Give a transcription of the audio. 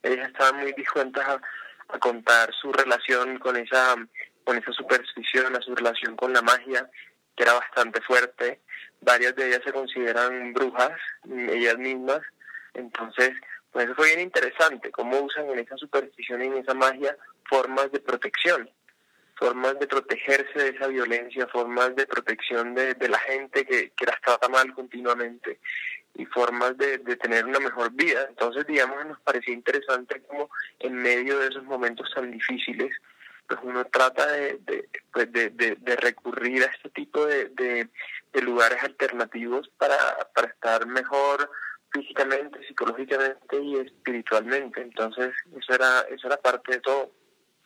ellas estaban muy dispuestas a contar su relación con esa superstición, a su relación con la magia, que era bastante fuerte. Varias de ellas se consideran brujas, ellas mismas. Entonces, pues eso fue bien interesante, cómo usan en esa superstición y en esa magia formas de protección, formas de protegerse de esa violencia, formas de protección de la gente que las trata mal continuamente y formas de tener una mejor vida. Entonces, digamos, nos parecía interesante como en medio de esos momentos tan difíciles, pues uno trata de recurrir a este tipo de lugares alternativos para estar mejor físicamente, psicológicamente y espiritualmente. Entonces, eso era parte de todo.